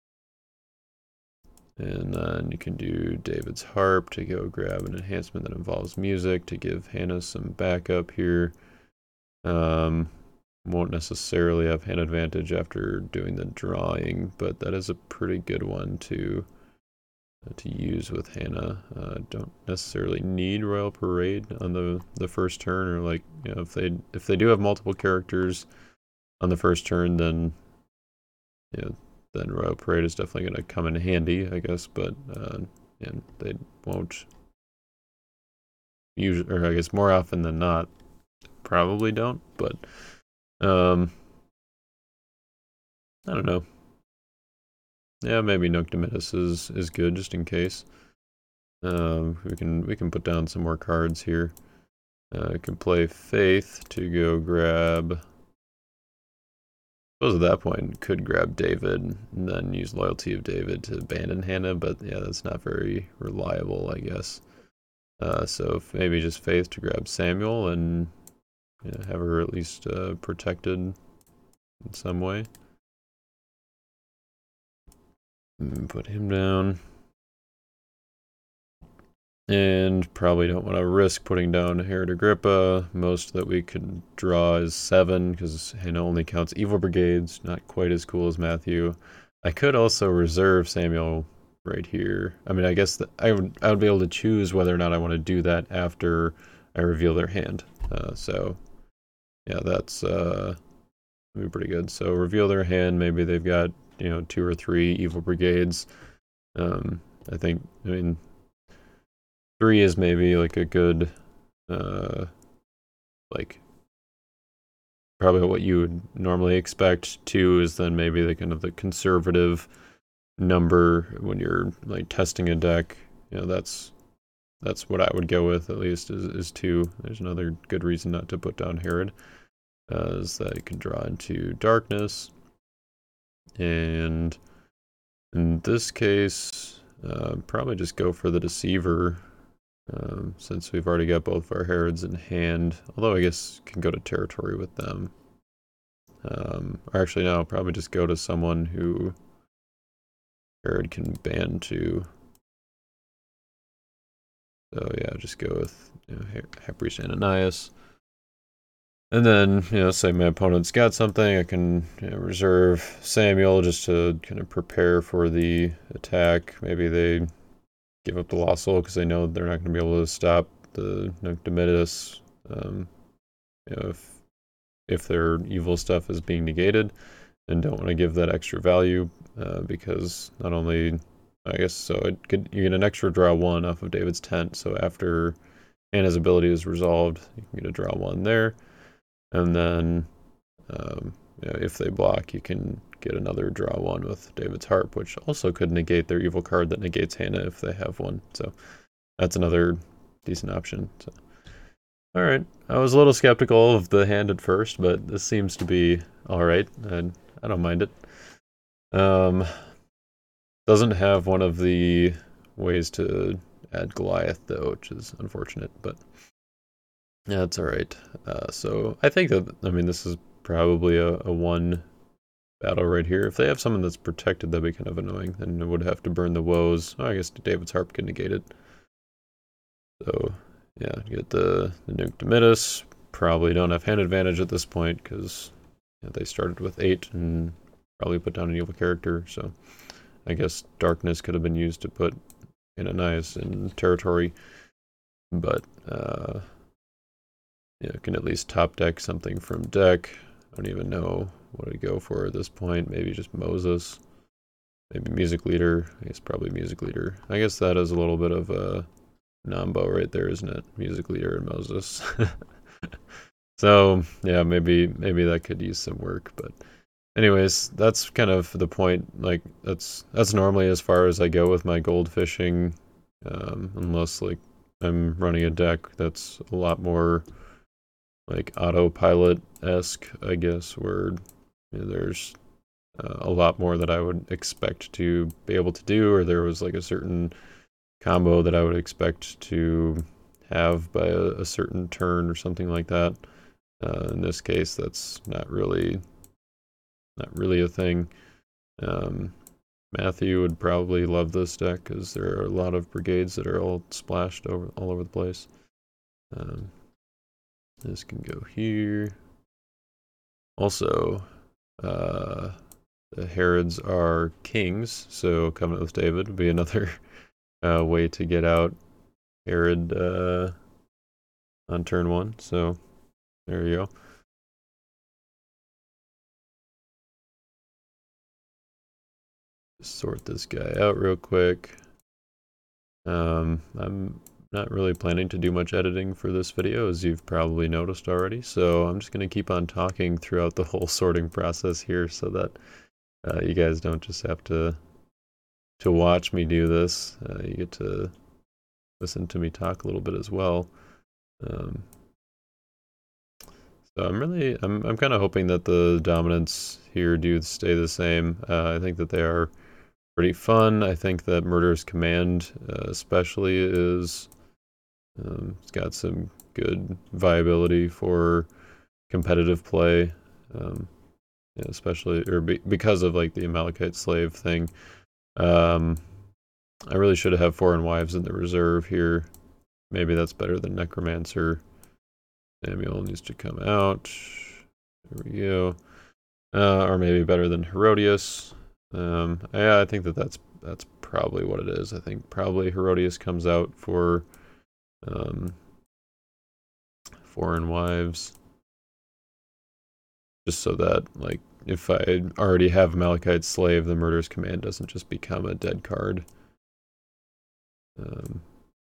And then you can do David's Harp to go grab an enhancement that involves music to give Hannah some backup here. Um, won't necessarily have hand advantage after doing the drawing, but that is a pretty good one to uh, to use with Hannah. Uh, don't necessarily need Royal Parade on the the first turn, or like, you know, if they if they do have multiple characters on the first turn, then, you know, then Royal Parade is definitely going to come in handy, I guess, but uh, and they won't usually, or I guess more often than not, probably don't, but um, I don't know. Yeah, maybe Noctimitus is is good just in case. Um, we can we can put down some more cards here. Uh, I can play Faith to go grab. I suppose at that point could grab David and then use Loyalty of David to abandon Hannah, but yeah, that's not very reliable, I guess. Uh, so maybe just Faith to grab Samuel and, you know, have her at least uh, protected in some way. And put him down. And probably don't want to risk putting down Herod Agrippa. Most that we could draw is seven, because Hannah only counts evil brigades. Not quite as cool as Matthew. I could also reserve Samuel right here. I mean, I guess that I would I would be able to choose whether or not I want to do that after I reveal their hand. Uh, so, yeah, that's uh, be pretty good. So reveal their hand. Maybe they've got, you know, two or three evil brigades. Um, I think. I mean. Three is maybe like a good, uh, like, probably what you would normally expect. Two is then maybe the kind of the conservative number when you're like testing a deck. You know, that's that's what I would go with, at least, is, is two. There's another good reason not to put down Herod, uh, is that you can draw into darkness. And in this case, uh, probably just go for the Deceiver. Um, since we've already got both of our Herods in hand, although I guess can go to territory with them. Um, or actually, no, probably just go to someone who Herod can ban to. So yeah, just go with, you know, High Priest Ananias. And then, you know, say my opponent's got something, I can, you know, reserve Samuel just to kind of prepare for the attack. Maybe they give up the Lost Soul because they know they're not going to be able to stop the Noctimitus, um, you know, if if their evil stuff is being negated. and don't want to give that extra value uh, because not only, I guess, so it could, you get an extra draw one off of David's Tent, so after Anna's ability is resolved, you can get a draw one there, and then um, you know, if they block, you can get another draw one with David's Harp, which also could negate their evil card that negates Hannah if they have one, so that's another decent option. So. Alright, I was a little skeptical of the hand at first, but this seems to be alright, and I don't mind it. Um, doesn't have one of the ways to add Goliath, though, which is unfortunate, but yeah, it's alright. Uh, so I think that, I mean, this is probably a, a one battle right here. If they have someone that's protected, that'd be kind of annoying, then it would have to burn the woes. Oh, I guess David's Harp can negate it. So, yeah, get the, the Nuke Domitus. Probably don't have hand advantage at this point, because yeah, they started with eight and probably put down an evil character, so I guess Darkness could have been used to put in a nice in territory, but uh, yeah, can at least top deck something from deck. I don't even know what to go for at this point. Maybe just Moses, maybe Music Leader. I guess probably Music Leader. I guess that is a little bit of a Nambo right there, isn't it? Music Leader and Moses. So yeah, maybe maybe that could use some work, but anyways, that's kind of the point. Like that's that's normally as far as I go with my gold fishing, um, unless like I'm running a deck that's a lot more like autopilot-esque, I guess, where you know, there's uh, a lot more that I would expect to be able to do, or there was like a certain combo that I would expect to have by a, a certain turn or something like that. Uh, in this case, that's not really not really a thing. Um, Matthew would probably love this deck because there are a lot of brigades that are all splashed over all over the place. Um, this can go here. Also, uh, the Herods are kings, so Covenant with David would be another uh, way to get out Herod uh, on turn one. So there you go. Sort this guy out real quick. Um, I'm not really planning to do much editing for this video, as you've probably noticed already, so I'm just going to keep on talking throughout the whole sorting process here so that uh, you guys don't just have to to watch me do this. Uh, you get to listen to me talk a little bit as well. Um, so I'm really, I'm, I'm kind of hoping that the dominants here do stay the same. Uh, I think that they are pretty fun. I think that Murderous Command uh, especially is um, it's got some good viability for competitive play, um, yeah, especially or be, because of like the Amalekite Slave thing. Um, I really should have Foreign Wives in the reserve here. Maybe that's better than Necromancer. Samuel needs to come out. There we go. Uh, or maybe better than Herodias. Um, yeah, I think that that's that's probably what it is. I think probably Herodias comes out for um, Foreign Wives, just so that like if I already have Amalekite Slave, the Murderous Command doesn't just become a dead card. Um,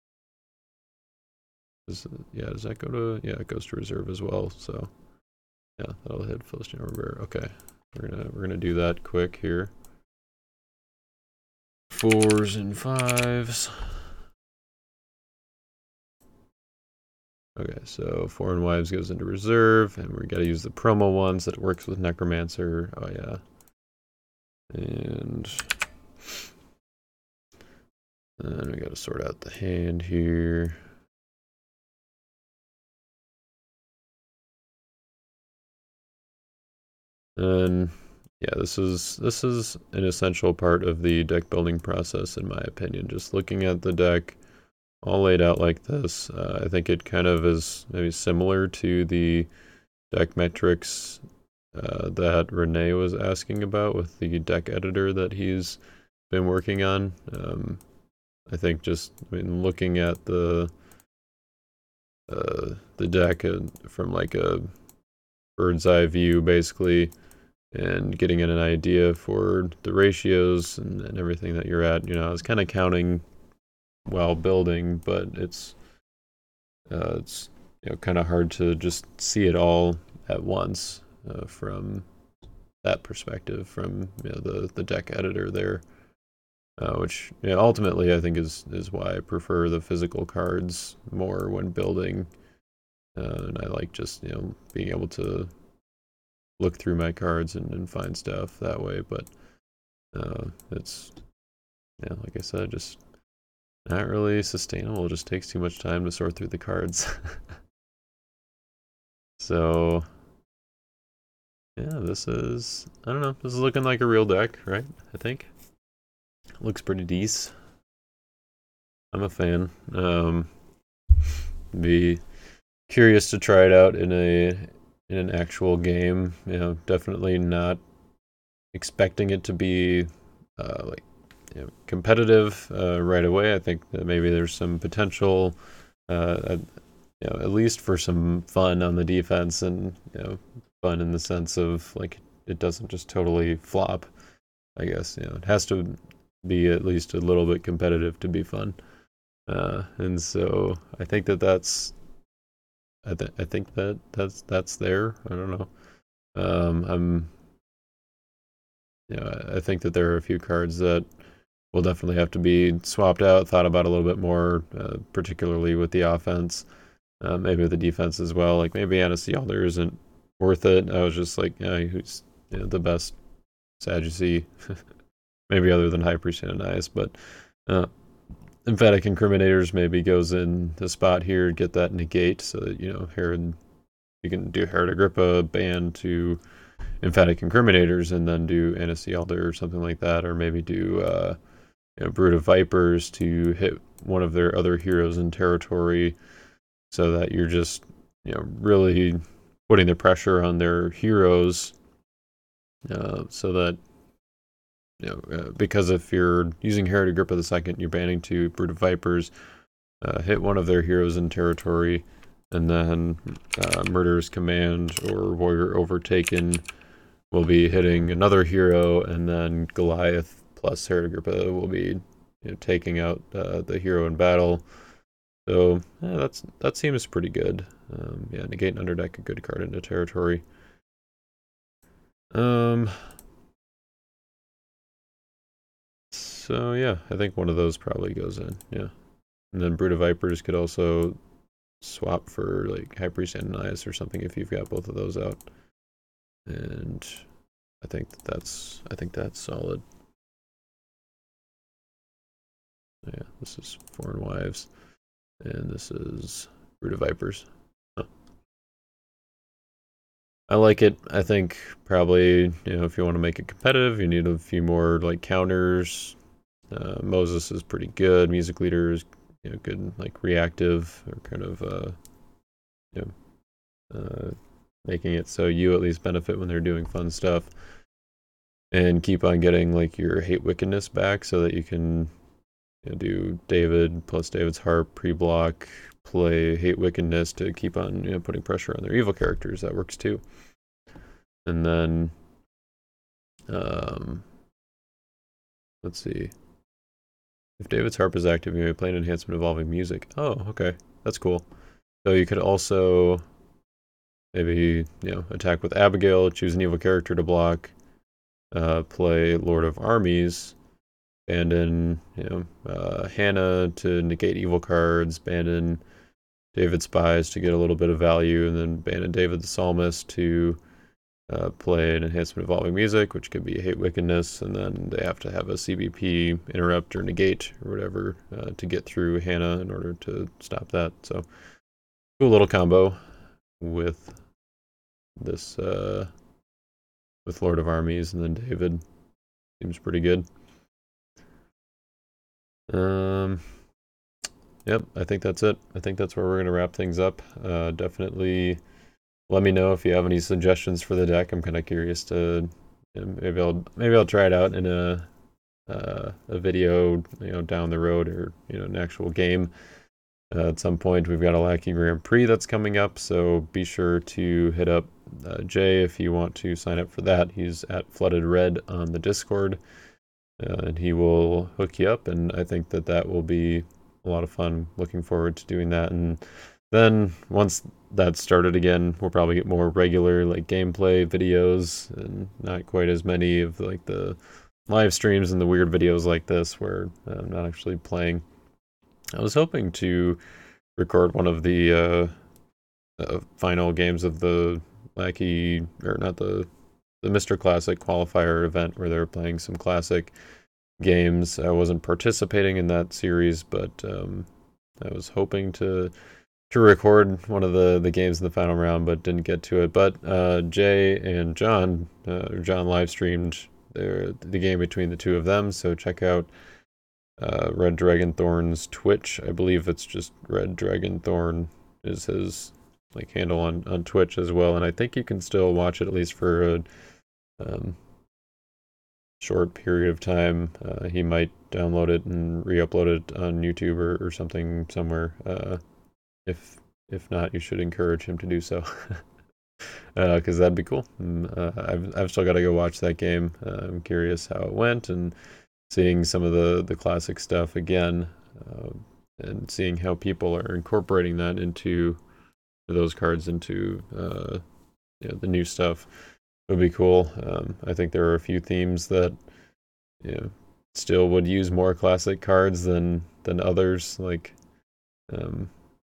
does, yeah, does that go to? Yeah, it goes to reserve as well. So yeah, that'll hit Philistine Armor. Okay, we're gonna we're gonna do that quick here. Fours and fives. Okay, so Foreign Wives goes into reserve, and we gotta use the promo ones that works with Necromancer. Oh yeah. And then we gotta sort out the hand here. And yeah, this is this is an essential part of the deck building process, in my opinion. Just looking at the deck all laid out like this, uh, I think it kind of is maybe similar to the deck metrics uh, that Renee was asking about with the deck editor that he's been working on. Um, I think just I mean, looking at the uh, the deck from like a bird's eye view, basically, and getting an idea for the ratios and, and everything that you're at. You know, I was kind of counting while building, but it's uh, it's you know kind of hard to just see it all at once uh, from that perspective, from you know the the deck editor there, uh, which you know, ultimately I think is is why I prefer the physical cards more when building, uh, and I like just you know being able to look through my cards and, and find stuff that way. But uh, it's yeah, like I said, just not really sustainable. It just takes too much time to sort through the cards. So yeah, this is, I don't know, this is looking like a real deck, right? I think. Looks pretty decent. I'm a fan. Um, be curious to try it out in a in an actual game. You know, definitely not expecting it to be uh, like you know, competitive uh, right away. I think that maybe there's some potential, uh, at, you know, at least for some fun on the defense, and you know, fun in the sense of like it doesn't just totally flop. I guess you know it has to be at least a little bit competitive to be fun, uh, and so I think that that's I, th- I think that that's that's there. I don't know. Um, I'm you know I think that there are a few cards that will definitely have to be swapped out, thought about a little bit more, uh, particularly with the offense, uh, maybe with the defense as well. Like maybe Anansi Elder isn't worth it. I was just like, yeah, who's you know, the best Sadducee, maybe other than High Priest Ananias, but uh, Emphatic Incriminators maybe goes in the spot here, get that negate so that, you know, Herod, you can do Herod Agrippa ban to Emphatic Incriminators and then do Anansi Elder or something like that, or maybe do uh, you know, Brood of Vipers to hit one of their other heroes in territory so that you're just, you know, really putting the pressure on their heroes uh, so that, you know, uh, because if you're using Herod Agrippa the Second, you're banning two Brood of Vipers, uh, hit one of their heroes in territory, and then uh, Murderous Command or Warrior Overtaken will be hitting another hero, and then Goliath plus Herod Agrippa will be you know, taking out uh, the hero in battle. So yeah, that's that seems pretty good. Um, yeah, negate and underdeck a good card into territory. Um. So yeah, I think one of those probably goes in. Yeah, and then Brood of Vipers could also swap for like High Priest Ananias or something if you've got both of those out. And I think that that's I think that's solid. Yeah, this is Foreign Wives, and this is Brood of Vipers. Huh. I like it. I think probably you know if you want to make it competitive, you need a few more like counters. Uh, Moses is pretty good. Music Leader is you know good like reactive or kind of uh, you know uh, making it so you at least benefit when they're doing fun stuff, and keep on getting like your Hate Wickedness back so that you can you know, do David plus David's Harp pre-block, play Hate Wickedness to keep on you know putting pressure on their evil characters. That works too. And then um, let's see. If David's Harp is active, you may play an enhancement involving music. Oh, okay. That's cool. So you could also maybe, you know, attack with Abigail, choose an evil character to block, uh, play Lord of Armies, abandon, you know, uh, Hannah to negate evil cards, abandon David Spies to get a little bit of value, and then abandon David the Psalmist to uh, play an enhancement involving music, which could be Hate Wickedness, and then they have to have a C B P interrupt or negate or whatever uh, to get through Hannah in order to stop that. So, cool little combo with this uh, with Lord of Armies, and then David seems pretty good. Um, yep, I think that's it. I think that's where we're gonna wrap things up. Uh, definitely let me know if you have any suggestions for the deck. I'm kind of curious to you know, maybe I'll maybe I'll try it out in a uh, a video you know down the road or you know an actual game uh, at some point. We've got a Lackey Grand Prix that's coming up, so be sure to hit up uh, Jay, if you want to sign up for that, he's at Flooded Red on the Discord, uh, and he will hook you up. And I think that that will be a lot of fun. Looking forward to doing that. And then once that's started again, we'll probably get more regular like gameplay videos, and not quite as many of like the live streams and the weird videos like this where I'm not actually playing. I was hoping to record one of the uh, uh, final games of the Lackey, or not the the Mister Classic qualifier event where they were playing some classic games. I wasn't participating in that series, but um, I was hoping to to record one of the, the games in the final round, but didn't get to it. But uh, Jay and John, uh, John live streamed their, the game between the two of them, so check out uh, Red Dragon Thorn's Twitch. I believe it's just Red Dragon Thorn is his like handle on, on Twitch as well, and I think you can still watch it at least for a um, short period of time. Uh, he might download it and re-upload it on YouTube or, or something somewhere. Uh, if if not, you should encourage him to do so, because uh, that'd be cool. Uh, I've I've still got to go watch that game. Uh, I'm curious how it went, and seeing some of the the classic stuff again, uh, and seeing how people are incorporating that into those cards into uh, you know, the new stuff would be cool. Um, I think there are a few themes that you know still would use more classic cards than than others. Like, um,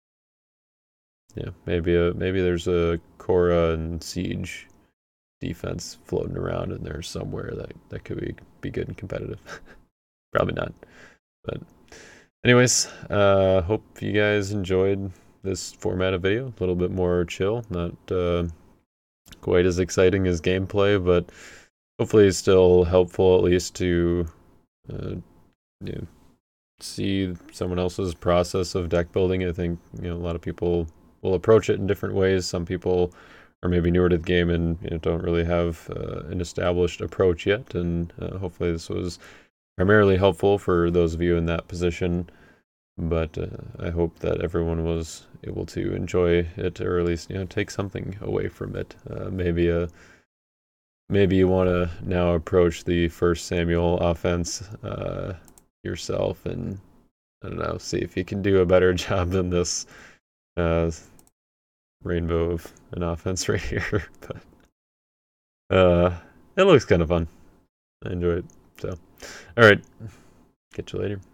yeah, maybe a maybe there's a Korra and Siege defense floating around in there somewhere that that could be be good and competitive. Probably not, but anyways, uh, hope you guys enjoyed this format of video. A little bit more chill, not uh, quite as exciting as gameplay, but hopefully it's still helpful at least to uh, you know, see someone else's process of deck building. I think you know a lot of people will approach it in different ways. Some people are maybe newer to the game and you know, don't really have uh, an established approach yet, and uh, hopefully this was primarily helpful for those of you in that position. But uh, I hope that everyone was able to enjoy it, or at least you know take something away from it. Uh, maybe a maybe you want to now approach the first Samuel offense uh, yourself, and I don't know, see if you can do a better job than this uh, rainbow of an offense right here. But uh, it looks kind of fun. I enjoy it. So, all right, catch you later.